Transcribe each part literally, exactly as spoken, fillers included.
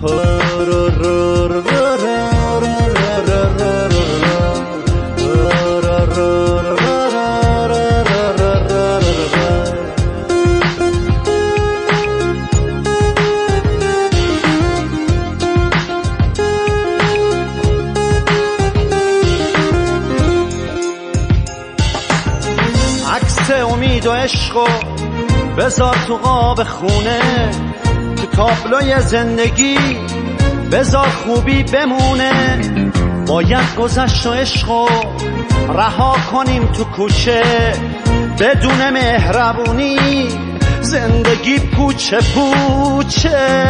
امید و عشقو بذار تو قاب خونه، تو تابلوی زندگی بذار خوبی بمونه. باید گذشت و عشقو رها کنیم تو کوچه، بدون مهربونی زندگی پوچه پوچه.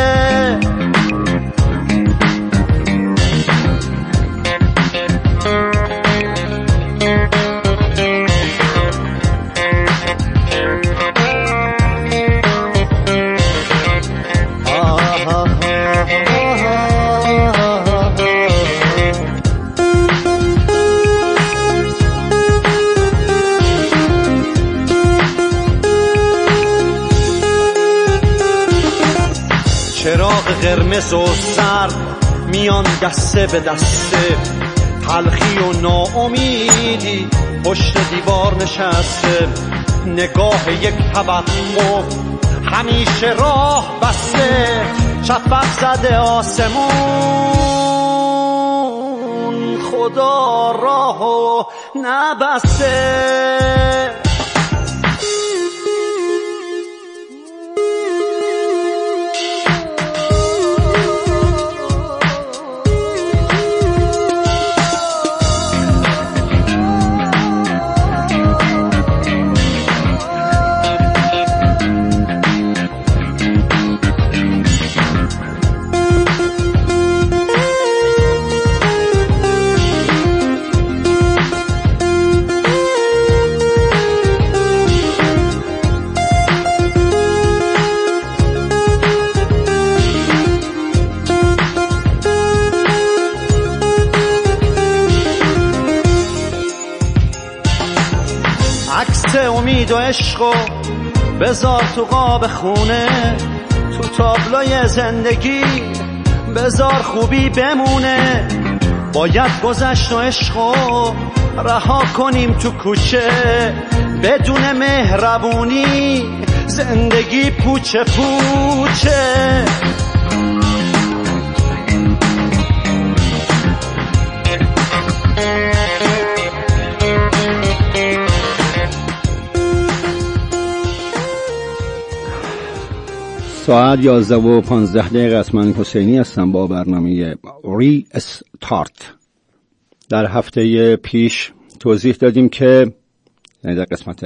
چراغ قرمز و سرد میان دسته به دسته، تلخی و ناامیدی پشت دیوار نشسته. نگاه یک توقف همیشه راه بسته، شفق زده آسمون خدا راهو نبسته. عکس امید و عشقو بذار تو قاب خونه، تو تابلوی زندگی بذار خوبی بمونه. باید گذشت و عشقو رها کنیم تو کوچه، بدون مهربونی زندگی پوچه پوچه. ساعت یازده و پانزده دقیقه است. من حسینی هستم با برنامه ری استارت. در هفته پیش توضیح دادیم که یعنی در قسمت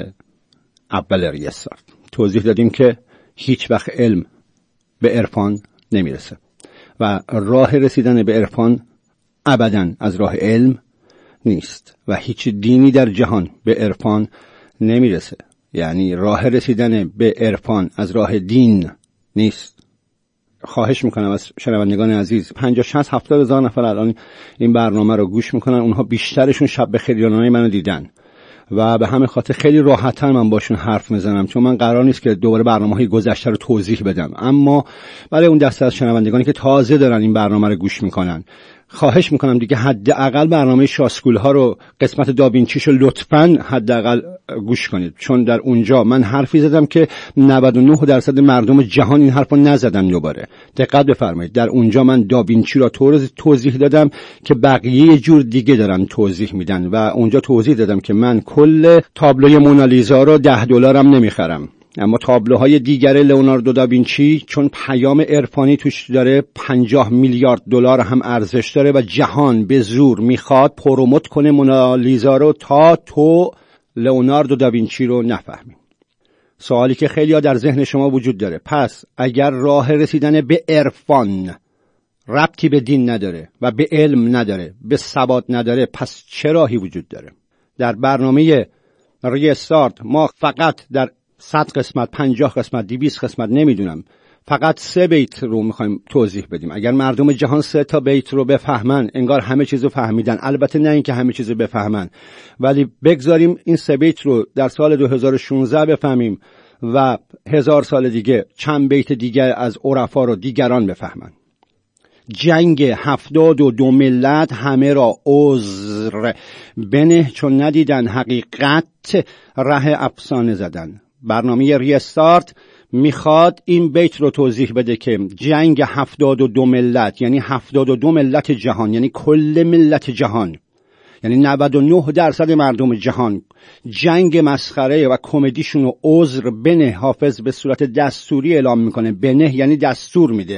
اول ری استارت توضیح دادیم که هیچ وقت علم به عرفان نمیرسه و راه رسیدن به عرفان ابداً از راه علم نیست و هیچ دینی در جهان به عرفان نمیرسه. یعنی راه رسیدن به عرفان از راه دین نیست. خواهش میکنم از شنوندگان عزیز، پنجاه شصت هفتاد هزار نفر الان این برنامه رو گوش میکنن، اونها بیشترشون شب بخیریانانه منو دیدن و به همین خاطر خیلی راحت‌تر من باشون حرف میزنم، چون من قرار نیست که دوباره برنامه‌های گذشته رو توضیح بدم. اما برای اون دسته از شنوندگانی که تازه دارن این برنامه رو گوش میکنن، خواهش میکنم دیگه حداقل برنامه شاسکول ها رو قسمت داوینچیشو لطفاً حداقل گوش کنید، چون در اونجا من حرفی زدم که نود و نه درصد مردم جهان این حرفو نزدن. دوباره دقت بفرمایید، در اونجا من داوینچی رو طور توضیح دادم که بقیه یه جور دیگه دارن توضیح میدن و اونجا توضیح دادم که من کل تابلوی مونالیزا رو ده دلارم نمیخرم، اما تابلوهای دیگر لئوناردو داوینچی چون پیام عرفانی توش داره پنجاه میلیارد دلار هم ارزش داره و جهان به زور میخواد پروموت کنه مونالیزا رو تا تو لئوناردو داوینچی رو نفهمی. سوالی که خیلی ها در ذهن شما وجود داره، پس اگر راه رسیدن به عرفان ربطی به دین نداره و به علم نداره، به ثبات نداره، پس چه راهی وجود داره؟ در برنامه ری استارت ما فقط در صد قسمت، پنجاه قسمت، دویست قسمت نمیدونم، فقط سه بیت رو میخوایم توضیح بدیم. اگر مردم جهان سه تا بیت رو بفهمن انگار همه چیزو فهمیدن. البته نه اینکه همه چیزو بفهمن، ولی بگذاریم این سه بیت رو در سال دو هزار و شانزده بفهمیم و هزار سال دیگه چند بیت دیگر از عرفا رو دیگران بفهمن. جنگ هفتاد و دو ملت همه را عذر بنه، چون ندیدن حقیقت ره افسانه زدن. برنامه ریستارت میخواد این بیت رو توضیح بده که جنگ هفتاد و دو ملت یعنی هفتاد و دو ملت جهان، یعنی کل ملت جهان، یعنی نود و نه درصد مردم جهان، جنگ مسخره و کمدیشون رو عذر بنه. حافظ به صورت دستوری اعلام میکنه، بنه یعنی دستور میده،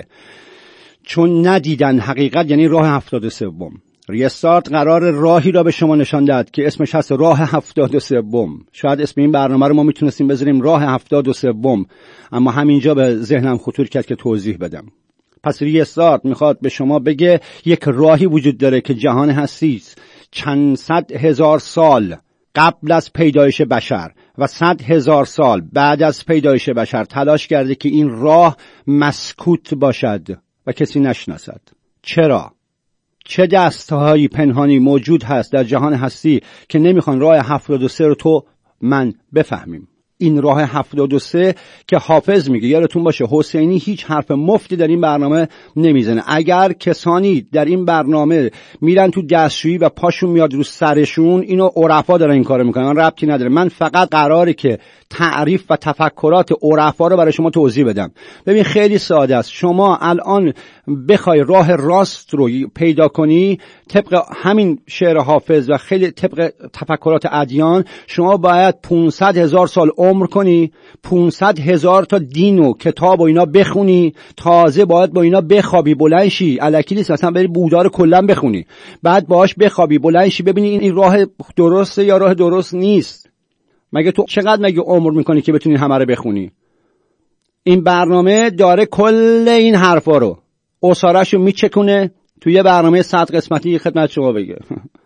چون ندیدن حقیقت یعنی راه هفتاد و سوم. ریستارت قرار راهی را به شما نشان داد که اسمش هست راه هفتاد و سوم. شاید اسم این برنامه رو ما میتونستیم بذاریم راه هفتاد و سوم، اما همینجا به ذهنم خطور کرد که توضیح بدم. پس ریستارت میخواد به شما بگه یک راهی وجود داره که جهان هستی چند صد هزار سال قبل از پیدایش بشر و صد هزار سال بعد از پیدایش بشر تلاش کرده که این راه مسکوت باشد و کسی نشناسد. چرا؟ چه دستهایی پنهانی موجود هست در جهان هستی که نمیخوان راه هفتاد و سه رو تو من بفهمیم؟ این راه هفتاد و سه که حافظ میگه، یادتون باشه حسینی هیچ حرف مفتی در این برنامه نمیزنه. اگر کسانی در این برنامه میرن تو دستشویی و پاشون میاد رو سرشون، اینو عرفا دارن این کارو میکنن، من ربطی نداره. من فقط قراره که تعریف و تفکرات عرفا رو برای شما توضیح بدم. ببین خیلی ساده است. شما الان بخوای راه راست رو پیدا کنی طبق همین شعر حافظ و خیلی طبق تفکرات ادیان، شما باید پانصد هزار سال عمر کنی، پانصد هزار تا دین و کتاب و اینا بخونی، تازه باید با اینا بخوابی بلند شی. الکی نیست مثلا بری بودا رو کلا بخونی بعد باهاش بخوابی بلند شی ببینی این راه درسته یا راه درست نیست. مگه تو چقدر مگه عمر میکنی که بتونی همه رو بخونی؟ این برنامه داره کل این حرفا رو اصاره‌شو میچکونه توی یه برنامه صد قسمتی خدمت شما بگه.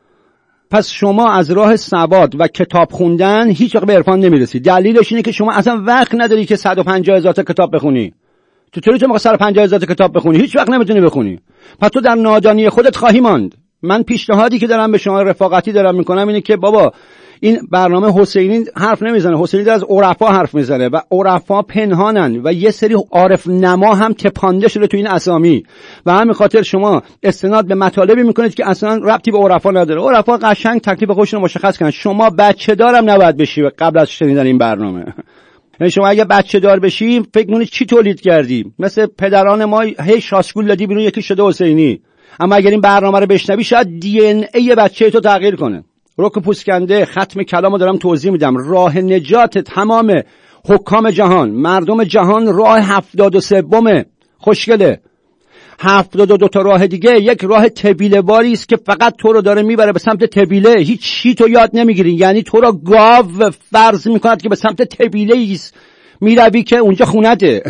پس شما از راه سواد و کتاب خوندن هیچ وقت به عرفان نمیرسی. دلیلش اینه که شما اصلا وقت نداری که صد و پنجاه هزار تا کتاب بخونی. تو چطوری تو موقع صد و پنجاه هزار تا کتاب بخونی؟ هیچ وقت نمیتونی بخونی. پس تو در نادانی خودت خواهی ماند. من پیشنهادی که دارم به شما رفاقتی دارم میکنم اینه که بابا این برنامه حسینی حرف نمیزنه، حسینی داره از عرفا حرف میزنه و عرفا پنهانن و یه سری عارف نما هم تپانده شده تو این اسامی و همین خاطر شما استناد به مطالبی میکنید که اصلا ربطی به عرفا نداره. عرفا قشنگ تکلیف خودشون رو مشخص کردن. شما بچه دارم نباید بشی قبل از شنیدن این برنامه. یعنی شما اگه بچه دار بشی فکر می‌کنی چی تولید کردی؟ مثل پدران ما هی شاسکول دادی بیرون یکی شده حسینی. اما اگر این برنامه رو بشنوی شاید دی ان ای بچه تو تغییر کنه. رک پوسکنده ختم کلامو دارم توضیح میدم. راه نجات تمام حکام جهان، مردم جهان، راه هفتاد و سومه. خوشگله. هفتاد و دو تا راه دیگه یک راه تبیله باری است که فقط تو رو داره میبره به سمت تبیله. هیچ چی تو یاد نمیگیری، یعنی تو رو گاو فرض میکند که به سمت تبیله ایست میروی که اونجا خونته.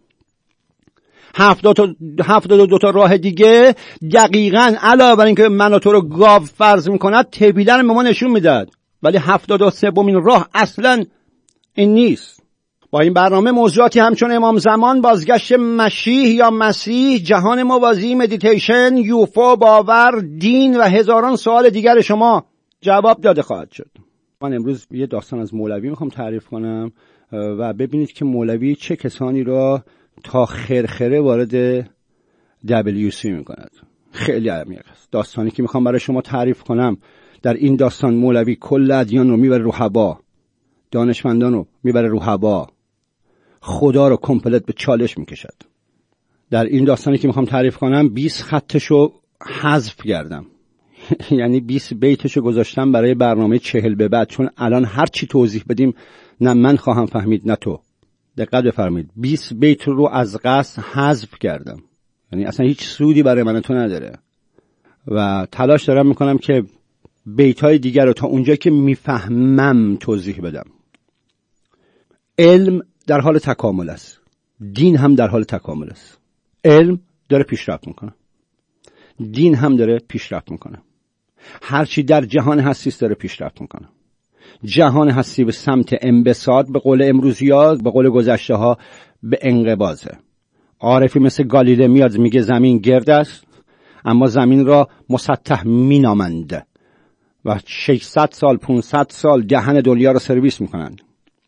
هفتاد و دو تا راه دیگه دقیقاً علاوه بر اینکه من و تو رو گاو فرض میکند تبیله رو به ما نشون میداد، ولی هفتاد و سومین راه اصلا این نیست. با این برنامه موضوعاتی همچون امام زمان، بازگشت مشیح یا مسیح، جهان موازی، مدیتیشن، یوفو، باور، دین و هزاران سوال دیگر شما جواب داده خواهد شد. من امروز یه داستان از مولوی میخوام تعریف کنم و ببینید که مولوی چه کسانی را تا خرخره وارد دبلیو سی میکند. خیلی عمیق است. داستانی که میخوام برای شما تعریف کنم، در این داستان مولوی کل ادیان رو میبره رو هوا، دانشمندان رو میبره رو هوا، خدا رو کامپلت به چالش میکشد. در این داستانی که میخوام تعریف کنم بیست خطشو حذف کردم. یعنی بیست بیتشو گذاشتم برای برنامه چهل به بعد، چون الان هر چی توضیح بدیم نه من خواهم فهمید نه تو. دقت بفرمایید، بیست بیت رو از قصد حذف کردم. یعنی اصلا هیچ سودی برای من تو نداره و تلاش دارم میکنم که بیت‌های دیگر رو تا اونجایی که میفهمم توضیح بدم. علم در حال تکامل است، دین هم در حال تکامل است. علم داره پیشرفت میکنه، دین هم داره پیشرفت میکنه. هرچی در جهان هستی داره پیشرفت میکنه. جهان هستی به سمت انبساط، به قول امروزی‌ها، به قول گذشته ها به انقباضه. عارفی مثل گالیله میاد میگه زمین گرد است، اما زمین را مسطح مینامند و ششصد سال پانصد سال دهن دنیا را سرویس میکنند.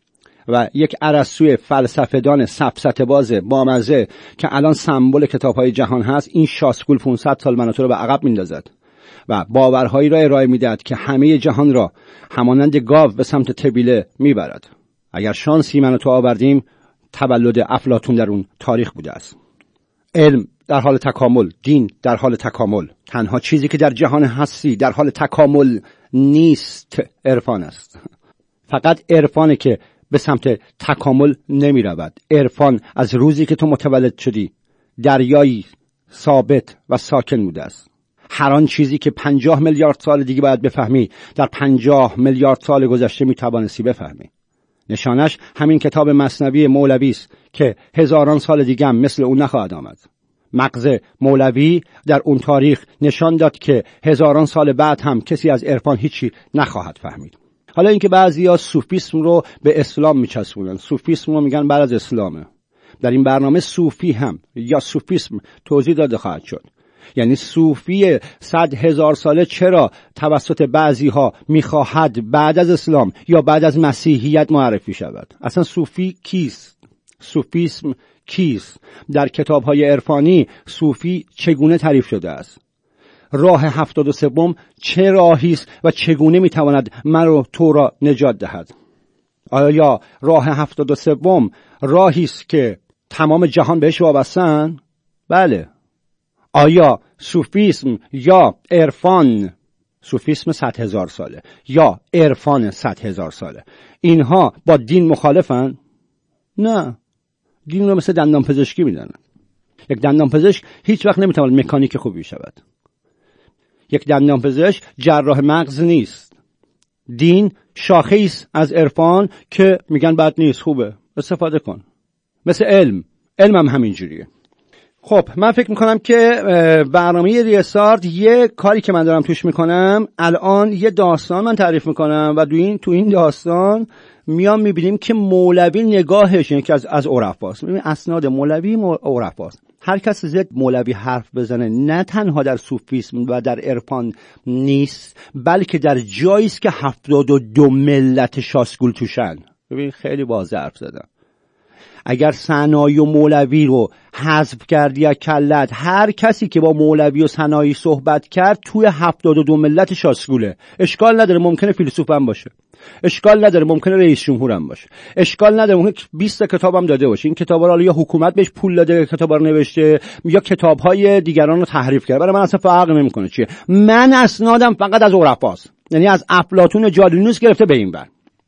و یک ارسطوی فلسفه‌دان سفسطه باز بامزه که الان سمبل کتاب‌های جهان هست، این شاسکول پانصد سال منو تو رو به عقب میندازد و باورهایی را ارائه میدهد که همه جهان را همانند گاو به سمت طبیله میبرد. اگر شانسی منو تو آوردیم، تولد افلاطون در اون تاریخ بوده است. علم در حال تکامل، دین در حال تکامل. تنها چیزی که در جهان هستی در حال تکامل نیست عرفان است. فقط عرفانه که به سمت تکامل نمی رود. عرفان از روزی که تو متولد شدی دریایی ثابت و ساکن بوده است. هر آن چیزی که پنجاه میلیارد سال دیگه باید بفهمی، در پنجاه میلیارد سال گذشته می توانستی بفهمی. نشانش همین کتاب مثنوی مولوی است که هزاران سال دیگه هم مثل اون نخواهد آمد. مغز مولوی در اون تاریخ نشان داد که هزاران سال بعد هم کسی از عرفان هیچی نخواهد فهمید. حالا اینکه بعضیا صوفیسم رو به اسلام میچسبونن، صوفیسم رو میگن بعد از اسلامه. در این برنامه صوفی هم یا صوفیسم توضیح داده خواهد شد. یعنی صوفی صد هزار ساله چرا توسط بعضی ها میخواهد بعد از اسلام یا بعد از مسیحیت معرفی شود؟ اصلا صوفی کیست؟ صوفیسم کیست؟ در کتاب‌های عرفانی صوفی چگونه تعریف شده است؟ راه هفتاد و سوم چه راهی است و چگونه میتواند من و تو را نجات دهد؟ آیا راه هفتاد و سوم راهی است که تمام جهان بهش وابسته‌اند؟ بله. آیا صوفیسم یا عرفان، صوفیسم صد هزار ساله یا عرفان صد هزار ساله، اینها با دین مخالفن؟ نه. دین رو مثل دندان پزشکی میدونن. یک دندان پزشک هیچ وقت نمیتواند مکانیک خوبی شود. یک دندان پزشک جراح مغز نیست. دین شاخه است از عرفان که میگن بد نیست، خوبه، استفاده کن. مثل علم، علم هم همینجوریه. خب من فکر میکنم که برنامه ریستارت یه کاری که من دارم توش میکنم، الان یه داستان من تعریف میکنم و تو این تو این داستان میام میبینیم که مولوی نگاهش یعنی که از از عرفاست. ببین اسناد مولوی عرفاست. هر کس زد مولوی حرف بزنه نه تنها در صوفیسم و در عرفان نیست، بلکه در جایی است که هفتاد و دو ملت شاسکول توشن. ببین خیلی واضح حرف زدم. اگر ثنایی و مولوی رو حذف کردی یا کلت، هر کسی که با مولوی و ثنایی صحبت کرد توی هفتاد و دو ملت شاسکوله. اشکال نداره، ممکنه فیلسوف هم باشه، اشکال نداره، ممکنه رئیس جمهور هم باشه، اشکال نداره، ممکنه بیست تا هم داده باشه. این کتابا رو یا حکومت بهش پول داده کتابا رو نوشته یا کتاب‌های دیگران رو تحریف کرده. برای من اصلا فرق نمی‌کنه چیه. من اسنادم فقط از عرفاست، یعنی از افلاطون جالینوس گرفته به این ور.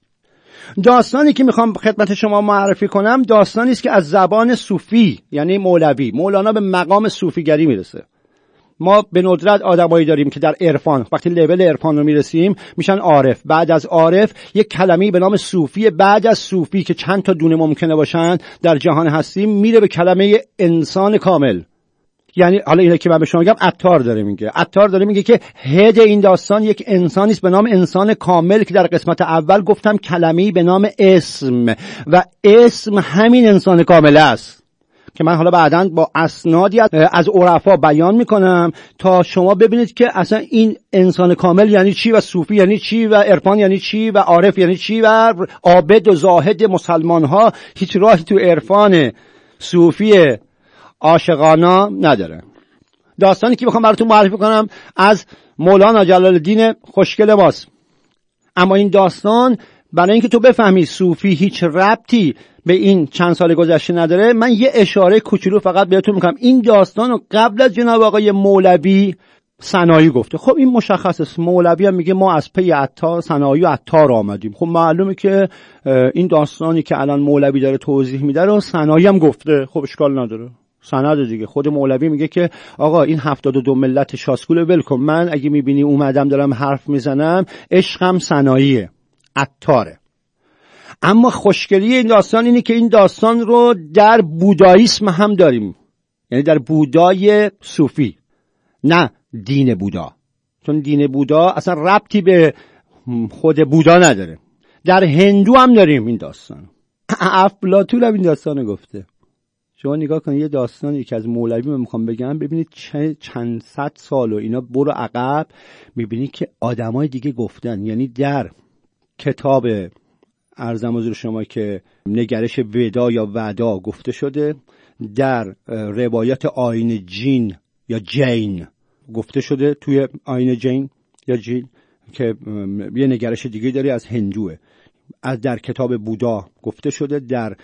داستانی که میخوام خدمت شما معرفی کنم داستانی است که از زبان صوفی یعنی مولوی، مولانا به مقام صوفیگری میرسه. ما به ندرت آدمایی داریم که در عرفان وقتی لول عرفان رو میرسیم میشن عارف. بعد از عارف یک کلمه‌ای به نام صوفی، بعد از صوفی که چند تا دونه ممکنه باشن در جهان هستی میره به کلمه انسان کامل. یعنی حالا اینه که من به شما میگم عطار داره میگه عطار داره میگه که هد این داستان یک انسانی است به نام انسان کامل که در قسمت اول گفتم کلمه‌ای به نام اسم و اسم همین انسان کامل است که من حالا بعداً با اسنادی از عرفا بیان میکنم تا شما ببینید که اصلا این انسان کامل یعنی چی و صوفی یعنی چی و عرفان یعنی چی و عارف یعنی چی و عابد و زاهد مسلمان ها هیچ راهی تو عرفان صوفی عاشقانا نداره. داستانی که میخوام براتون معرفی کنم از مولانا جلال الدین خوشگل ماست. اما این داستان برای اینکه تو بفهمی صوفی هیچ ربطی به این چند سال گذشته نداره، من یه اشاره کوچولو فقط بهتون میکنم. این داستان رو قبل از جناب آقای مولوی ثنایی گفته. خب این مشخصه، مولوی هم میگه ما از پی عطار ثنایی و عطار آمدیم. خب معلومه که این داستانی که الان مولوی داره توضیح میده رو ثنایی هم گفته. خب اشکال نداره، سند دیگه. خود مولوی میگه که آقا این هفتاد و دو ملت شاسکول ول کن، من اگه میبینی اومدم دارم حرف میزنم عشقم ثناییه، عطاره. اما خوشگلی این داستان اینه که این داستان رو در بوداییسم هم داریم، یعنی در بودای صوفی، نه دین بودا، چون دین بودا اصلا ربطی به خود بودا نداره. در هندو هم داریم این داستان. افلاطون هم این داستان گفته. شما نگاه کنید یه داستانی که از مولوی من میخوام بگم، ببینید چند صد سال و اینا برو عقب، میبینید که آدمای دیگه گفتن. یعنی در کتاب عرضم حضور شما که نگرش ودا یا ودا گفته شده، در روایت آیین جین یا جین گفته شده، توی آیین جین یا جین که یه نگرش دیگه داره از هندوه، از در کتاب بودا گفته شده، در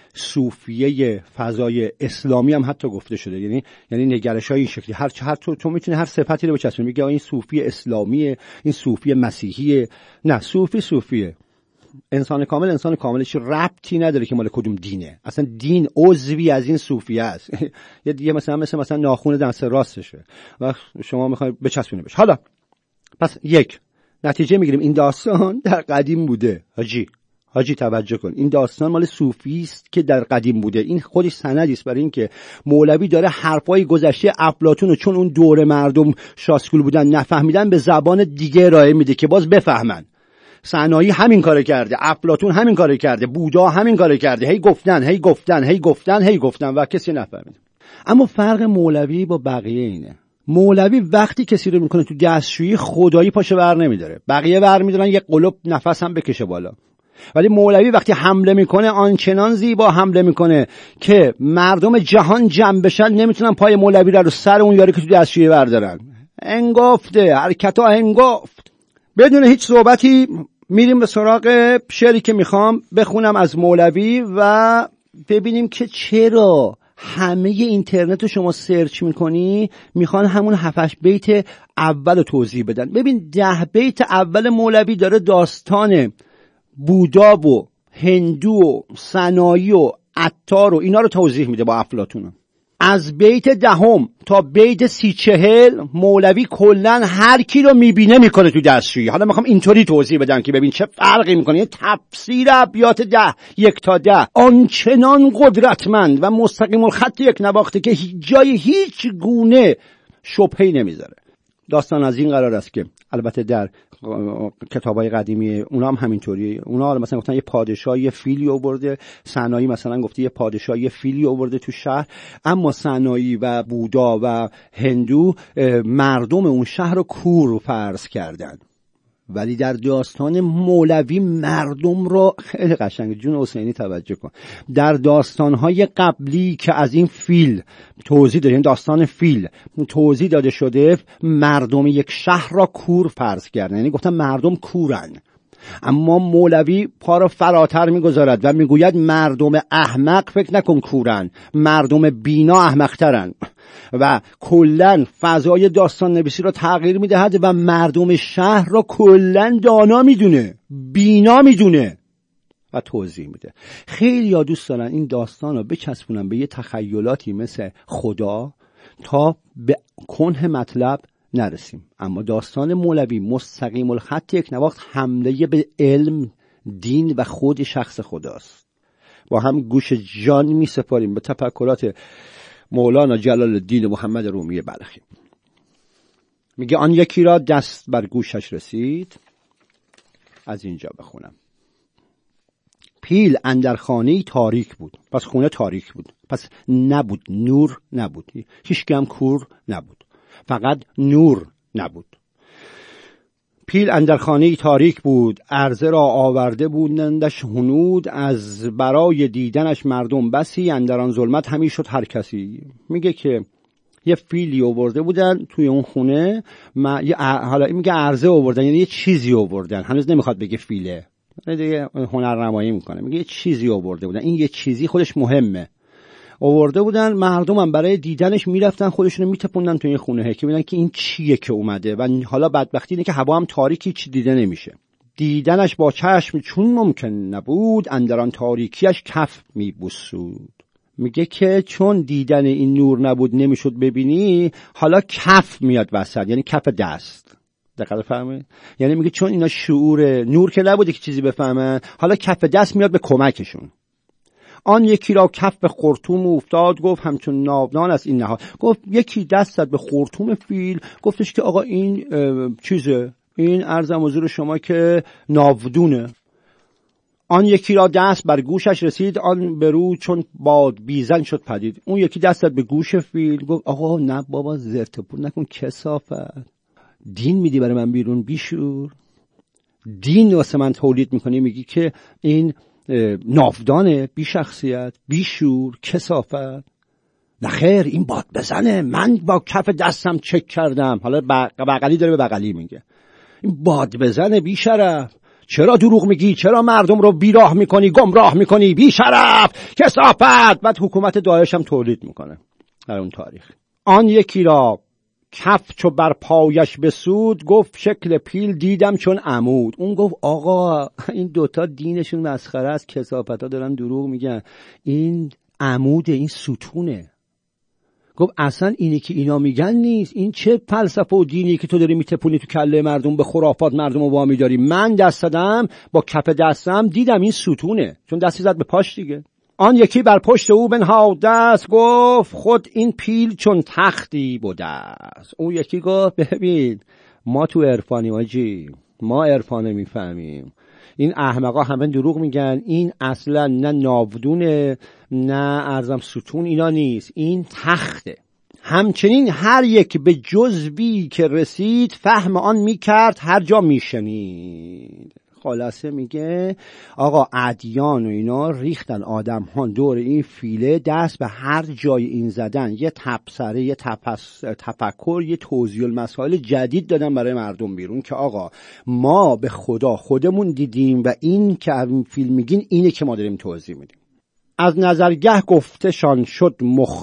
صوفیه فضای اسلامی هم حتی گفته شده. یعنی یعنی نگرش‌های این شکلی هر هر تو, تو میتونی هر صفتی رو بچسبونی، میگه این صوفی اسلامیه، این صوفی مسیحیه. نه، صوفی صوفیه. انسان کامل انسان کاملش ربطی نداره که مال کدوم دینه. اصلا دین عضوی از این صوفیه است. یه دیگه مثلا مثلا مثلا ناخن دست راستشه و شما میخواید بچسبونی بهش. حالا پس یک نتیجه میگیریم این داستان در قدیم بوده. حاجی حاجی توجه کن، این داستان مال صوفی است که در قدیم بوده. این خودش سندی است برای اینکه مولوی داره حرفای گذشته افلاطون رو، چون اون دوره مردم شاسکول بودن نفهمیدن، به زبان دیگه ارائه میده که باز بفهمن. سنایی همین کارو کرده، افلاطون همین کارو کرده، بودا همین کارو کرده، هی گفتن هی گفتن هی گفتن هی گفتن و کسی نفهمید. اما فرق مولوی با بقیه اینه، مولوی وقتی کسی رو میکنه تو دستشویی خدایی پاشو بر نمیداره، بقیه بر میدارن یه قلوب نفس هم بکشه بالا. ولی مولوی وقتی حمله میکنه آنچنان زیبا حمله میکنه که مردم جهان جمع بشن نمیتونن پای مولوی رو سر اون یاری که تو دستشویی بردارن. انگفته، حرکتا انگفت. بدون هیچ صحبتی میریم به سراغ شعری که میخوام بخونم از مولوی و ببینیم که چرا همه اینترنت رو شما سرچ میکنی میخوان همون هفتش بیت اول رو توضیح بدن. ببین ده بیت اول مولوی داره داستان بودا و هندو و سنایی و عطار و اینا رو توضیح میده با افلاطون. از بیت دهم تا بیت سی چهل مولوی کلن هر کی رو میبینه میکنه تو دستشویی. حالا میخوام اینطوری توضیح بدم که ببین چه فرقی میکنه. یه تفسیر ابیات ده یک تا ده آنچنان قدرتمند و مستقیم الخط یک نواخته که جای هیچ گونه شبهه‌ای نمیذاره. داستان از این قرار است که البته در کتابای قدیمی اونا هم همینطوریه. اونا مثلا گفتن یه پادشاه یه فیلی آورده، سنایی مثلا گفته یه پادشاه یه فیلی آورده تو شهر، اما سنایی و بودا و هندو مردم اون شهر رو کور فرض کردن. ولی در داستان مولوی مردم رو خیلی قشنگ، جون حسینی توجه کن، در داستانهای قبلی که از این فیل توضیح داده، این داستان فیل توضیح داده شده، مردم یک شهر را کور فرض کردن، یعنی گفتن مردم کورن. اما مولوی پا را فراتر میگذارد و میگوید مردم احمق فکر نکن کورن، مردم بینا احمقترن و کلن فضای داستان نویسی را تغییر میدهد و مردم شهر را کلن دانا میدونه، بینا میدونه و توضیح میده. خیلی ها دوست دارن این داستان را بچسبونن به یه تخیلاتی مثل خدا تا به کنه مطلب نرسیم. اما داستان مولوی مستقیم الخط یک نواخت حمله به علم، دین و خود شخص خداست. با هم گوش جان می سپاریم به تفکرات مولانا جلال الدین محمد رومی بلخی. میگه آن یکی را دست بر گوشش رسید. از اینجا بخونم. پیل اندر خانه‌ای تاریک بود. پس خونه تاریک بود، پس نبود نور، نبود هیچ کم کور نبود، فقط نور نبود. پیل اندر خانه‌ای تاریک بود، عرضه را آورده بودندش هنود، از برای دیدنش مردم بسی، اندر آن ظلمت همی شد هر کسی. میگه که یه فیلی آورده بودن توی اون خونه، ما... حالا میگه عرضه آوردن، یعنی یه چیزی آوردن، هنوز نمیخواد بگه فیله، دیگه هنرنمایی میکنه، میگه یه چیزی آورده بودن. این یه چیزی خودش مهمه. آورده بودن، مردم هم برای دیدنش میرفتن خودشونو میتپوندن توی خونه که ببینن که این چیه که اومده. و حالا بدبختی اینه که هوا هم تاریکی، چی دیده نمیشه. دیدنش با چشم چون ممکن نبود، اندران تاریکیش کف میبوسود. میگه که چون دیدن این نور نبود نمیشد ببینی، حالا کف میاد وسط، یعنی کف دست. دقیق فهمید؟ یعنی میگه چون اینا شعور نور که نبوده که چیزی بفهمن، حالا کف دست میاد به کمکشون. آن یکی را کف به خرطوم افتاد، گفت همچون ناودان از این نهاد. گفت یکی دست زد به خرطوم فیل، گفتش که آقا این چیزه، این عرضم حضور شما که ناودونه. آن یکی را دست بر گوشش رسید، آن برو چون باد بیزن شد پدید. اون یکی دست زد به گوش فیل، گفت آقا نه بابا زرت و پرت نکن، کثافت. دین میدی برای من بیرون بیشور؟ دین واسه من تولید میکنی، میگی که این ناودانه، بی شخصیت، بی شور، کثافت. نه خیر، این باد بزنه، من با کف دستم چک کردم. حالا بغلی داره به بغلی میگه این باد بزنه، بی شرف، چرا دروغ میگی، چرا مردم رو بیراه میکنی، گمراه میکنی، بی شرف، کثافت. بعد حکومت داعش هم تولید میکنه در اون تاریخ. آن یکی را کف چو بر پایش بسود، گفت شکل پیل دیدم چون عمود. اون گفت آقا این دوتا دینشون مسخره است، کثافت ها دارن دروغ میگن، این عمود، این ستونه. گفت اصلا اینی که اینا میگن نیست، این چه فلسفه و دینی که تو داری میتپونی تو کله مردم، به خرافات مردم رو وامی داری. من دست دادم، با کف دستم دیدم این ستونه، چون دستی زد به پاش دیگه. آن یکی بر پشت او بنهاد دست، گفت خود این پیل چون تختی بوده است. اون یکی گفت ببین ما تو عرفانیم آجی، ما عرفانه میفهمیم، این احمقا همه دروغ میگن، این اصلا نه ناودونه نه ارزم ستون اینا نیست، این تخته. همچنین هر یک به جزوی که رسید، فهم آن میکرد هر جا میشنید. خلاصه میگه آقا ادیان و اینا ریختن آدم ها دور این فیله، دست به هر جای این زدن، یه تبصره، یه تپس، تفکر، یه توضیح المسائل جدید دادن برای مردم بیرون که آقا ما به خدا خودمون دیدیم و این که این فیلم میگین اینه که ما داریم توضیح میدیم. از نظرگه گفتشان شد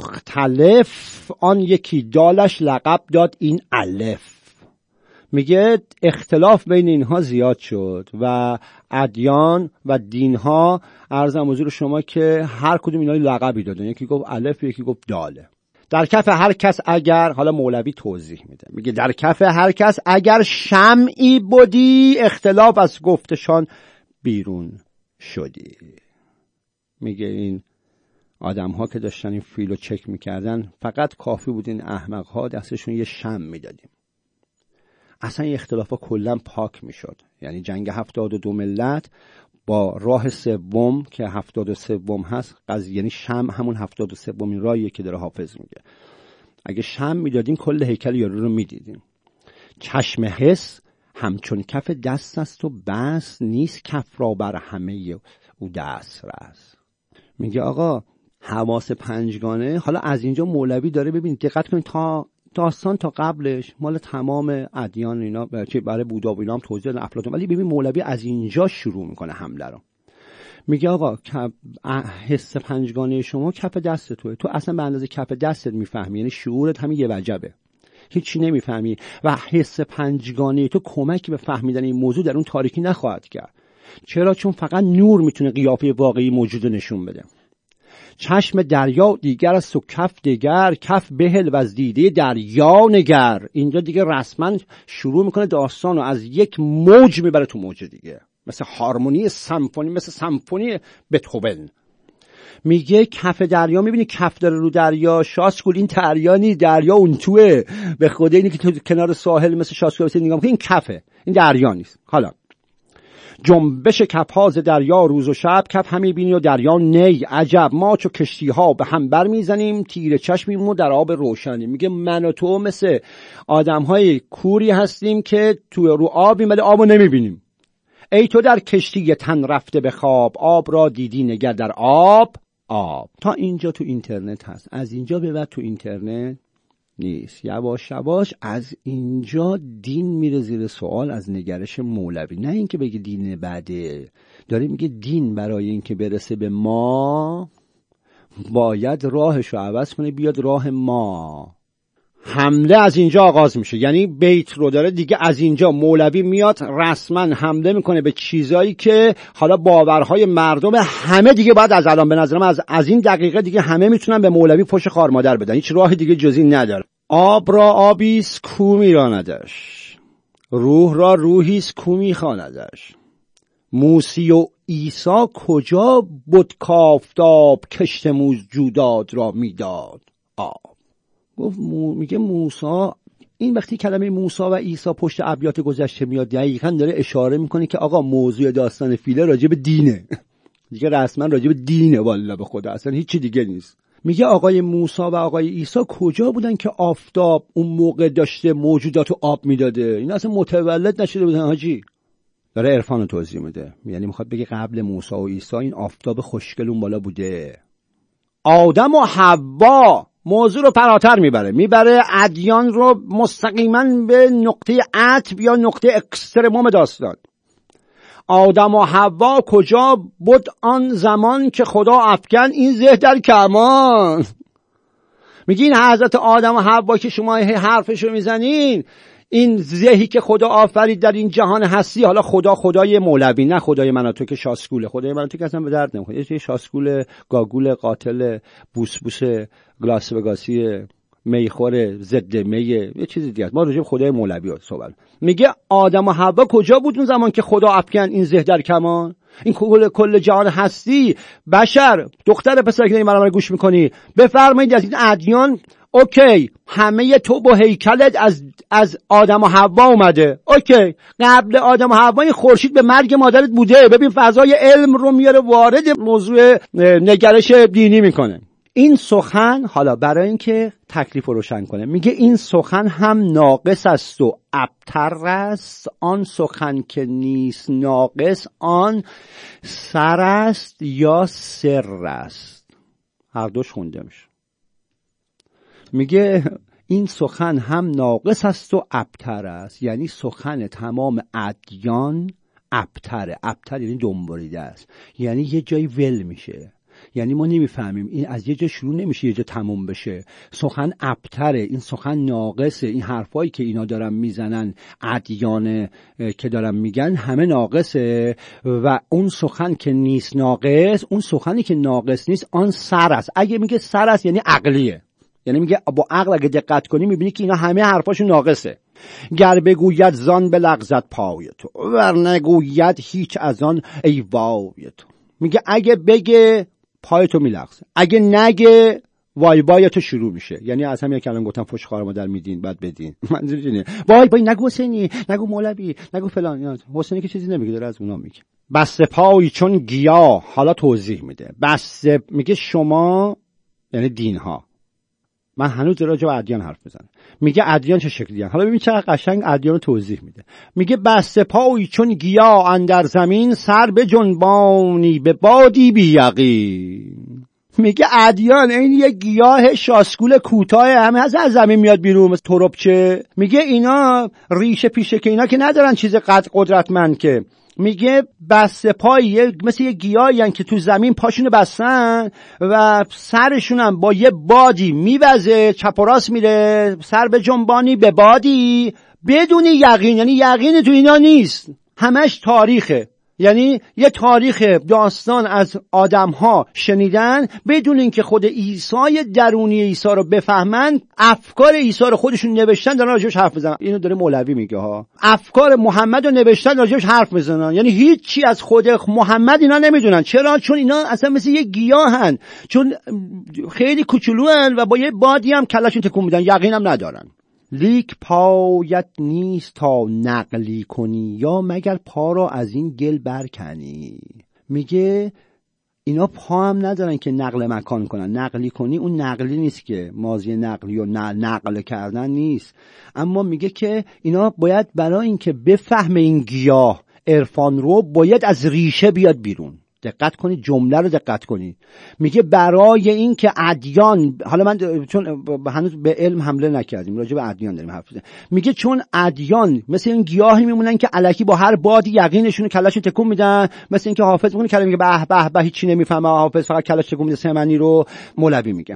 مختلف، آن یکی دالش لقب داد این الف. میگه اختلاف بین اینها زیاد شد و ادیان و دینها عرضم حضور شما که هر کدوم اینا لقبی دادن، یکی گفت الف یکی گفت داله. در کف هر کس اگر، حالا مولوی توضیح میده، میگه در کف هر کس اگر شمعی بودی، اختلاف از گفتشان بیرون شدی. میگه این آدم ها که داشتن این فیلو چک میکردن، فقط کافی بود این احمق ها دستشون یه شمع میدادیم، اصلا این اختلاف ها کلا پاک میشد. یعنی جنگ هفتاد و دو ملت با راه سوم که هفتاد و سوم هست قضیه، یعنی شمع همون هفتاد و سومین راهیه که داره حافظ میگه. اگه شمع میدادیم کل هیکل یارو رو میدیدیم. چشم حس همچون کف دست است و بس، نیست کف را بر همه او دست رس. میگه آقا حواس پنجگانه، حالا از اینجا مولوی داره، ببینید دقت کنید، تا داستان تا قبلش مال تمام ادیان اینا برای بودا و اینا هم توضیح دادن، افلاطون، ولی ببین مولوی از اینجا شروع میکنه حمله رو. میگه آقا حس پنجگانه شما کف دست توه، تو اصلا به اندازه کف دستت میفهمی، یعنی شعورت همین یه وجبه، هیچی نمیفهمی و حس پنجگانه تو کمکی به فهمیدن این موضوع در اون تاریکی نخواهد کرد. چرا؟ چون فقط نور میتونه قیافه واقعی موجود نشون بده. چشم دریا دیگر است و کف دیگر، کف بهل و از دیده دریا نگر. اینجا دیگه رسما شروع میکنه داستان رو از یک موج میبره تو موج دیگه، مثل هارمونی سمفونی، مثل سمفونی بتهوون. میگه کف دریا، میبینی کف داره رو دریا، شاسکول این دریا نیست، دریا اون توه، به خدا اینی که تو کنار ساحل مثل شاسکول نگاه میکنی این کفه، این دریا نیست. حالا جنبش کف‌ها ز دریا روز و شب، کف همی بینی و دریا نی. عجب ما چو کشتی‌ها به هم بر میزنیم، تیره چشمیم و در آب روشنی. میگه من و تو مثل آدم‌های کوری هستیم که تو رو آبیم ولی آبو نمیبینیم. ای تو در کشتی تن رفته به خواب، آب را دیدی نگر در آب آب. تا اینجا تو اینترنت هست، از اینجا به بعد تو اینترنت نیست. یواش یواش از اینجا دین میره زیر سوال از نگرش مولوی. نه اینکه بگه دین بعده، داره میگه دین برای اینکه برسه به ما باید راهشو عوض کنه بیاد راه ما. حمله از اینجا آغاز میشه، یعنی بیت رو داره دیگه، از اینجا مولوی میاد رسما حمله میکنه به چیزایی که حالا باورهای مردم همه دیگه باید از الان به نظرم از از این دقیقه دیگه همه میتونن به مولوی فوش خار مادر بدن، هیچ راه دیگه جزی نداره. آب را آبیست کو میراندش، روح را روحیست کو میخواندش. موسی و عیسی کجا بود کافتاب، کشت موجودات را میداد آب. گفت مو... میگه موسی، این وقتی کلمه موسی و عیسی پشت ابیات گذشته میاد دقیقاً داره اشاره میکنه که آقا موضوع داستان فیله راجع به دینه دیگه، رسما راجع به دینه، والله به خدا اصلا هیچی دیگه نیست. میگه آقای موسی و آقای عیسی کجا بودن که آفتاب اون موقع داشته موجوداتو آب میداده؟ این اصلا متولد نشده بودن حاجی، داره عرفان رو توضیح میده. یعنی میخواد بگه قبل موسی و عیسی این آفتاب خوشگل اون بالا بوده. آدم و حوا موضوع رو فراتر میبره، میبره ادیان رو مستقیما به نقطه عطف یا نقطه اکسترموم داستان. آدم و حوا کجا بود آن زمان که خدا افکن این زه در کمان. میگین حضرت آدم و حوا که شما حرفش رو میزنین، این زهی که خدا آفرید در این جهان هستی، حالا خدا خدای مولوی، نه خدای من و تو که شاسکوله. خدای من و تو که اصلا به درد نمیخوره. یه شاسکول گاگول قاتل بوس بوس گلاس وگاسی میخوره ضد میه یه چیز دیگه. ما راجع به خدای مولوی صحبت. میگه آدم و حوا کجا بود اون زمان که خدا افکن این زه در کمان؟ این کل کل جهان هستی، بشر، دختر پسر که من گوش میکنی، بفرمایید از این ادیان اوکی همه تو با هیکلت از از آدم و حوا اومده. اوکی قبل آدم و حوا این خورشید به مرگ مادرت بوده. ببین فضای علم رو میاره وارد موضوع نگرش دینی میکنه. این سخن حالا برای اینکه تکلیف رو روشن کنه میگه این سخن هم ناقص است و ابتر است، آن سخن که نیست ناقص آن سر است یا سر است. هر دوش خونده میشه. میگه این سخن هم ناقص است و ابتر است، یعنی سخن تمام ادیان ابتره. ابتر یعنی دنبالیده است، یعنی یه جایی ول میشه. یعنی ما نمیفهمیم این از یه جا شروع نمیشه یه جا تموم بشه. سخن ابتره، این سخن ناقصه. این حرفایی که اینا دارن میزنن ادیان که دارن میگن همه ناقصه و اون سخن که نیست ناقص، اون سخنی که ناقص نیست آن سر است. اگه میگه سر است یعنی عقلیه، یعنی میگه با عقل اگه دقت کنی میبینی که اینا همه حرفاشون ناقصه. گر بگوید زان به لغزت پای تو ور نگوید هیچ از آن ای وای تو. میگه اگه بگه پای تو میلغزه، اگه نگه وای وای تو شروع میشه. یعنی از همین کلام گفتم فوش خار مادر میدین بعد بدین. منظورش اینه وای وای نگو حسینی، نگو مولوی، نگو فلان. حسینی که چیزی نمیگه، داره از اونا میگه. بسته پای چون گیاه. حالا توضیح میده. بسته میگه شما یعنی دین ها. من هنوز راجع به ادیان حرف میزنم. میگه ادیان چه شکلی هستن. حالا ببین چقدر قشنگ ادیان رو توضیح میده. میگه بسته پای چون گیاه اندر زمین، سر به جنبانی به بادی بی یقین. میگه ادیان این یه گیاه شاسکول کوتاه همه از زمین میاد بیرون مثل تربچه. میگه اینا ریشه پیشه که اینا که ندارن چیز قد قدرتمند که. میگه بسته پایی مثل یه گیاهی هن که تو زمین پاشونو بستن و سرشون هم با یه بادی میوزه چپ و راست میره، سر به جنبانی به بادی بدون یقین. یعنی یقین تو اینا نیست، همش تاریخه. یعنی یه تاریخ داستان از آدم‌ها شنیدن بدون اینکه خود عیسی درونی عیسی رو بفهمن. افکار عیسی رو خودشون نوشتن دارن راجعش حرف میزنن. اینو داره مولوی میگه ها. افکار محمد رو نوشتن راجعش حرف میزنن. یعنی هیچ چی از خود محمد اینا نمیدونن. چرا؟ چون اینا اصلا مثل یه گیاهن، چون خیلی کوچولوان و با یه بادی هم کلاشون تکون میدن، یقین هم ندارن. لیک پایت نیست تا نقلی کنی یا مگر پا را از این گل برکنی. میگه اینا پا هم ندارن که نقل مکان کنن. نقلی کنی اون نقلی نیست که ماضی نقلی و نقل کردن نیست. اما میگه که اینا باید برای اینکه بفهم این گیاه عرفان رو باید از ریشه بیاد بیرون. دقت کنید جمله رو دقت کنید. میگه برای این که ادیان، حالا من چون هنوز به علم حمله نکردیم راجع به ادیان داریم حرف میزنیم، میگه چون ادیان مثل این گیاهی میمونن که الکی با هر بادی یقینشون کلاشون تکون میدن. مثل این که حافظ میگه کلمه میگه به به به هیچی نمیفهمه، حافظ فقط کلاش تکون میده سمنی رو. مولوی میگه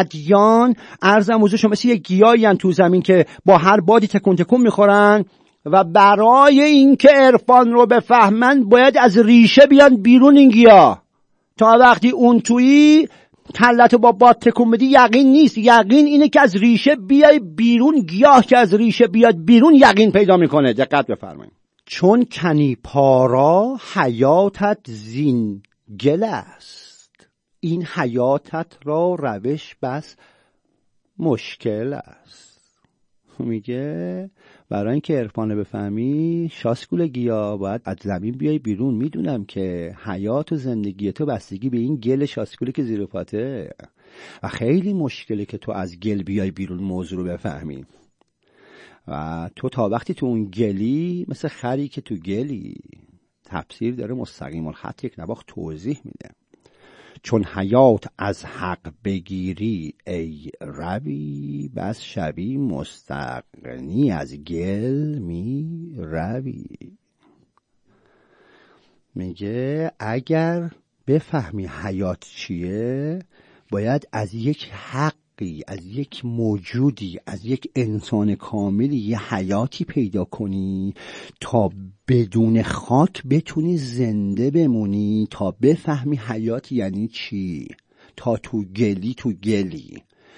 ادیان ارزم حضورشون مثل یه گیاهی ان تو زمین که با هر بادی تکون تکون میخورن و برای اینکه عرفان رو بفهمن باید از ریشه بیان بیرون این گیاه. تا وقتی اون تویی کلتو با باد تکون بدی یقین نیست. یقین اینه که از ریشه بیای بیرون. گیاه که از ریشه بیاد بیرون یقین پیدا میکنه. دقت بفرمایید. چون کنی پارا حیاتت زین گل است، این حیاتت را روش بس مشکل است. میگه برای اینکه عرفان بفهمی شاسکول گیا باید از زمین بیای بیرون. میدونم که حیات و زندگی تو بستگی به این گل شاسکولی که زیر پاته و خیلی مشکله که تو از گل بیای بیرون موضوع رو بفهمی. و تو تا وقتی تو اون گلی مثل خری که تو گلی. تفسیر داره مستقیم الخط یک نواخت توضیح میده. چون حیات از حق بگیری ای روی، بس شبی مستغنی از گل می روی. میگه اگر بفهمی حیات چیه، باید از یک حقی، از یک موجودی، از یک انسان کاملی یه حیاتی پیدا کنی تا بدون خاک بتونی زنده بمونی، تا بفهمی حیات یعنی چی، تا تو گلی تو گلی.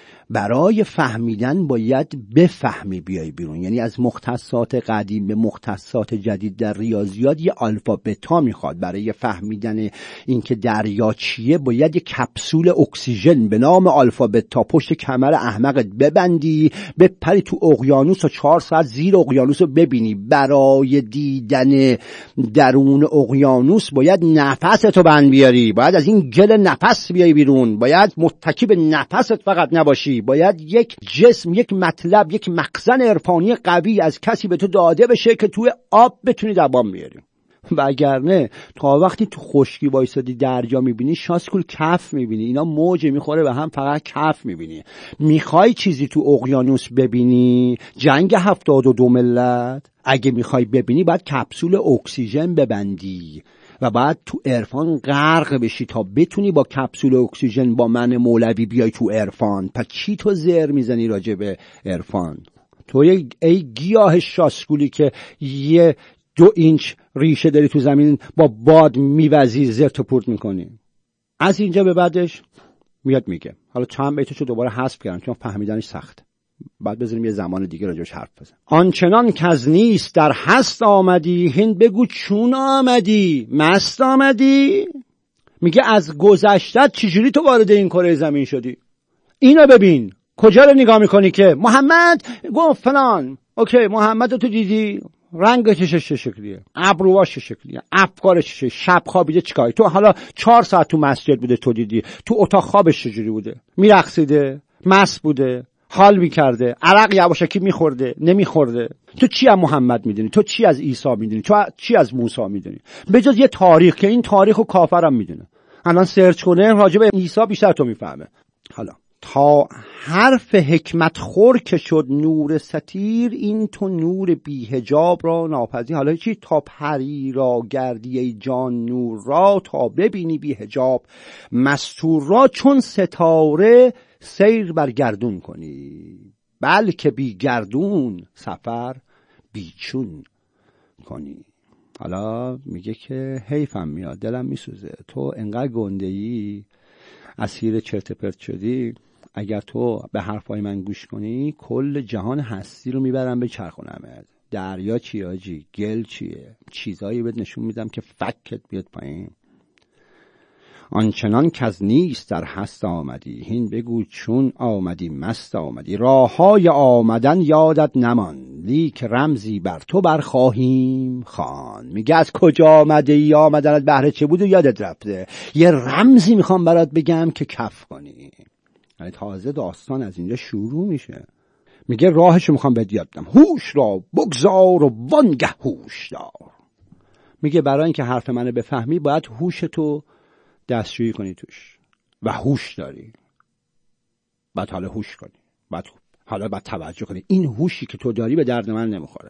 برای فهمیدن باید بفهمی بیای بیرون. یعنی از مختصات قدیم به مختصات جدید در ریاضیات یه الفا بتا میخواد. برای فهمیدن اینکه دریا چیه باید یه کپسول اکسیژن به نام الفا بتا پشت کمر احمقت ببندی، بپری تو اقیانوس و چهار ساعت زیر اقیانوس رو ببینی. برای دیدن درون اقیانوس باید نفستو بند بیاری، باید از این گل نفس بیای بیرون، باید متکی به نفست فقط نباشی، باید یک جسم، یک مطلب، یک مخزن عرفانی قوی از کسی به تو داده بشه که توی آب بتونی دوام بیاری. و اگر نه، تا وقتی تو خشکی وایسادی دریا میبینی شاسکول کف میبینی، اینا موج میخوره و هم فقط کف میبینی. میخوای چیزی تو اقیانوس ببینی، جنگ هفتاد و دو ملت، اگه میخوای ببینی باید کپسول اکسیژن ببندی و بعد تو عرفان غرق بشی تا بتونی با کپسول اکسیژن با من مولوی بیای تو عرفان. پس چی تو زر میزنی راجع به عرفان؟ تو ای گیاه شاسکولی که یه دو اینچ ریشه داری تو زمین با باد میوزی زرت و پورت میکنی. از اینجا به بعدش میاد میگه، حالا چند بیتشو دوباره حذف کردم چون فهمیدنش سخت، بعد بذاریم یه زمان دیگه راجعش حرف بزنیم. آنچنان کز نیست در هست آمدی، هین بگو چون آمدی، مست آمدی. میگه از گذشتت چجوری تو وارد این کره زمین شدی؟ اینو ببین. کجا رو نگاه میکنی که محمد گفت فلان؟ اوکی، محمد رو تو دیدی؟ رنگش چه شکلیه؟ ابروهاش چه شکلیه؟ افکارش چه؟ شب خوابیده چیکاری؟ تو حالا چهار ساعت تو مسجد بوده تو دیدی؟ تو اتاق خوابش چجوری بوده؟ میرقصیده؟ مست بوده؟ حال میکرده؟ عرق یواشکی میخورده؟ نمیخورده؟ تو چی از محمد میدونی؟ تو چی از عیسی میدونی؟ تو چی از موسی میدونی؟ به جز یه تاریخ که این تاریخو کافرم میدونه. الان سرچ کنه راجع به عیسی بیشتر تو میفهمه. حالا تا حرف حکمت خور که شد نور ستیر، این تو نور بی حجاب را ناپذیر. حالا چی؟ تا پری را گردی ای جان نور را، تا ببینی بی حجاب مستور را. چون ستاره سیر بر گردون کنی، بلکه بی گردون سفر بیچون کنی. حالا میگه که حیفم میاد، دلم میسوزه، تو انقدر گنده‌ای، اسیر چرت پرت شدی. اگر تو به حرفای من گوش کنی کل جهان هستی رو میبرم به چرخونمت. دریا چیه آجی؟ گل چیه؟ چیزایی بهت نشون میدم که فکت بیاد پایین. آنچنان کز نیست در هست آمدی، هین بگو چون آمدی مست آمدی. راه های آمدن یادت نمان، لیک رمزی بر تو برخواهیم خوان. میگه از کجا آمده ای؟ آمدنت بهره چه بود و یادت رفته. یه رمزی میخوام برات بگم که کف کنی. یعنی تازه داستان از اینجا شروع میشه. میگه راهشو میخوام بهت یاد بدم. هوش را بگذار و وانگه هوش دار. میگه برای اینکه حرف منو بفهمی باید هوشتو دستشویی کنی توش و هوش داری. بعد حالا هوش کنی. بعد حالا بعد توجه کنی. این هوشی که تو داری به درد من نمیخوره.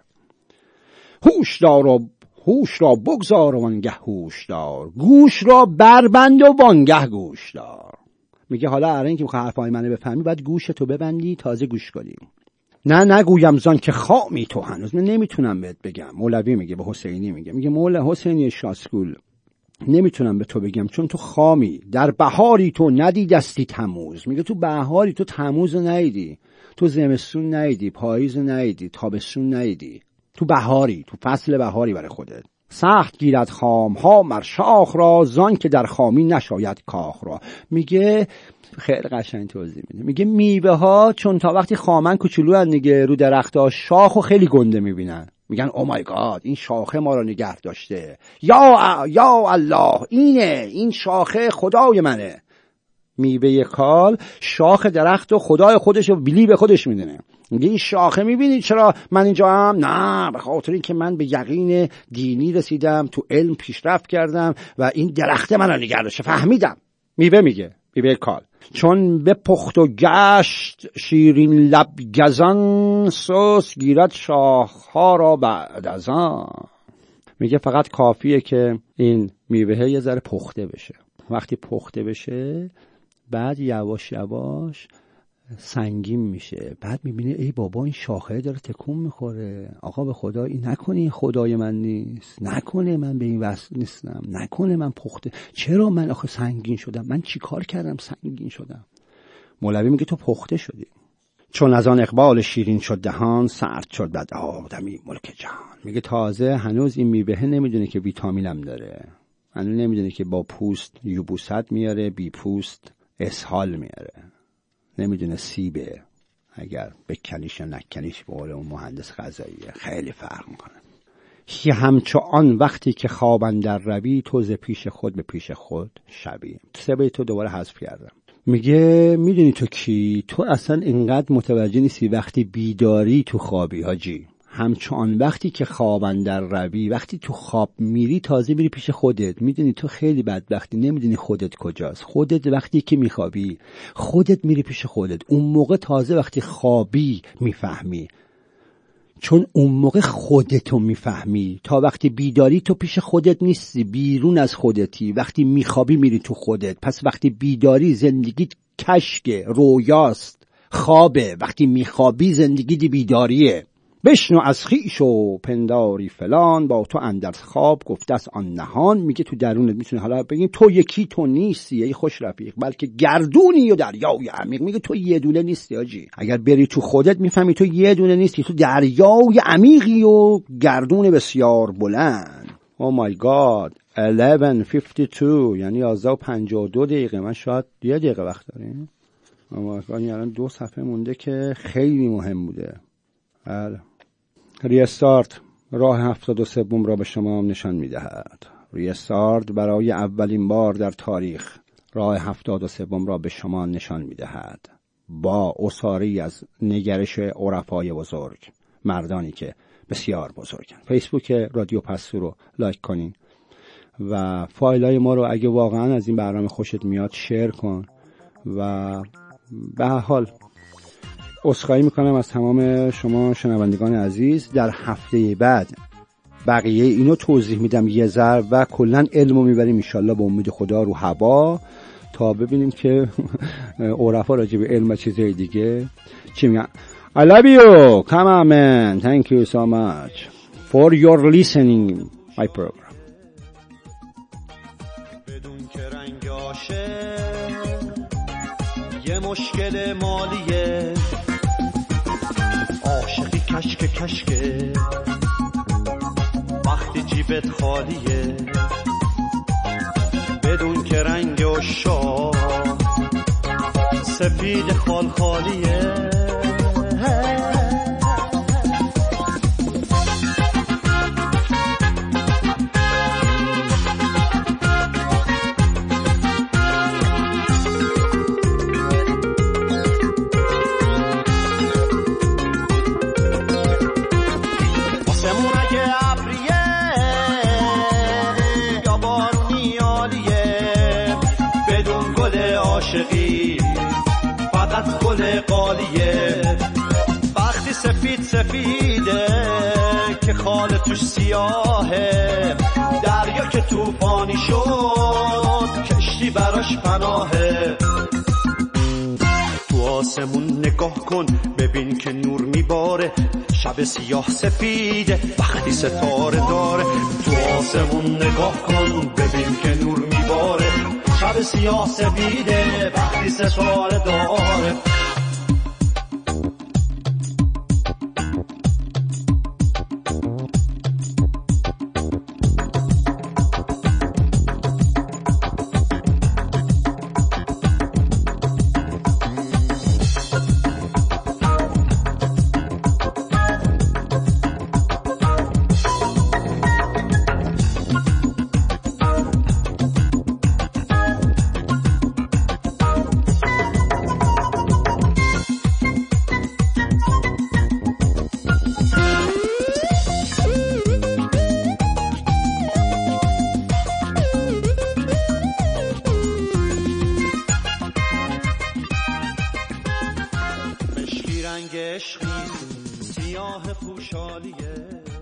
هوش دار و هوش را بگذار و وانگه هوش دار. گوش را بربند و وانگه گوش دار. میگه حالا الان اینکه میخوای حرفای منو بفهمی باید گوشتو ببندی تازه گوش کنی. نه نگویم زان که خامی تو هنوز. من نمیتونم بهت بگم. مولوی میگه به حسینی میگه میگه مولا حسینی شاسکول نمیتونم به تو بگم چون تو خامی. در بهاری تو ندیدستی تموز. میگه تو بهاری تو تموز رو ندیدی، تو زمستون ندیدی، پاییز رو ندیدی، تابستون ندیدی. تو بهاری، تو فصل بهاری برای خودت. سخت گیرد خام ها مر شاخ را، زان که در خامی نشاید کاخ را. میگه خیلی قشنگ توضیح میده. میگه میوه ها چون تا وقتی خامن کوچولو ان دیگه، رو درخت ها شاخو خیلی گنده میبینن. میگن او مای گاد این شاخه ما رو نگه داشته، یا یا الله اینه، این شاخه خدای منه. میوه کال شاخ درخت و خدای خودش و بلی به خودش میدونه. میگه این شاخه میبینید چرا من اینجا هم؟ نه، به خاطر اینکه من به یقین دینی رسیدم، تو علم پیشرفت کردم و این درخت منو نگه داشته، فهمیدم. میوه میگه، میوه کال. چون به پخت و گشت شیرین لب گزان، سوس گیرد شاخها را بعد از آن. میگه فقط کافیه که این میوه یه ذره پخته بشه. وقتی پخته بشه بعد یواش یواش سنگین میشه. بعد میبینه ای بابا این شاخه داره تکون میخوره. آقا به خدا این نکنه این خدای من نیست، نکنه من به این وصل نیستم، نکنه من پخته، چرا من آخه سنگین شدم، من چی کار کردم سنگین شدم؟ مولوی میگه تو پخته شدی. چون از آن اقبال شیرین شد دهان، سرد شد بد آدمی ملک جهان. میگه تازه هنوز این میوه نمیدونه که ویتامینم داره، هنوز نمیدونه که با پوست یبوست میاره، بی پوست اسهال میاره، نمیدونه سیبه اگر بکنیش و نکنیش به قول اون مهندس غذاییه خیلی فرق میکنه. که همچو آن وقتی که خواب اندر روی، تو ز پیش خود به پیش خود شوی. سه بیت تو دوباره حذف کردم. میگه میدونی تو کی؟ تو اصلا اینقدر متوجه نیستی وقتی بیداری تو خوابی حاجی. همچون وقتی که خواب اندر روی، وقتی تو خواب میری تازه میری پیش خودت. میدونی تو خیلی بدبختی، نمیدونی خودت کجاست. خودت وقتی که میخوابی خودت میری پیش خودت، اون موقع تازه وقتی خوابی میفهمی، چون اون موقع خودتو میفهمی. تا وقتی بیداری تو پیش خودت نیستی، بیرون از خودتی. وقتی میخوابی میری تو خودت. پس وقتی بیداری زندگیت کشکه، رویاست، خوابه. وقتی میخوابی زندگی دی بیداریه. بشنو از خویش و پنداری فلان، با تو اندر خواب گفته است آن نهان. میگه تو درونت میتونه حالا بگیم تو یکی تو نیستی ای خوش رفیق، بلکه گردونی و دریای عمیق. میگه تو یه دونه نیستی آجی. اگر بری تو خودت میفهمی تو یه دونه نیستی، تو دریای عمیقی و گردون بسیار بلند. او مای گاد eleven fifty-two، یعنی یازده و پنجاه و دو دقیقه. من شاید یه دقیقه وقت داریم. او مای گاد، یعنی دو صفحه مونده که خیلی مهم بوده. بله. ریستارت راه هفتاد و سوم را به شما نشان می‌دهد. ریستارت برای اولین بار در تاریخ راه هفتاد و سوم را به شما نشان می‌دهد، با اساری از نگرش عرفای بزرگ، مردانی که بسیار بزرگن. فیسبوک رادیو پستو رو لایک کنین و فایلای ما رو اگه واقعا از این برنامه خوشت میاد شیر کن. و به هر حال عذرخواهی میکنم از تمام شما شنوندگان عزیز. در هفته بعد بقیه اینو توضیح میدم یه ذره و کلا علمو میبریم انشالله به امید خدا رو هوا، تا ببینیم که عرفا راجع به علم و چیزهای دیگه چی میگن. I love you. Come on man. Thank you so much for your listening my program. بدون که رنگ آشه یه مشکل مالیه، عاشقی کشک کشکه وقتی جیبت خالیه. بدون که رنگ عشاق سفید خال خالیه. فقط گل قالیه وقتی سفید سفیده که خال توش سیاهه. دریا که توفانی شد کشتی براش پناهه. تو آسمون نگاه کن ببین که نور میباره، شب سیاه سفیده وقتی ستاره داره. تو آسمون نگاه کن ببین که نور میباره، شب سیاه سفیده وقتی ستاره داره. عشق نیست سیاه پوشالیه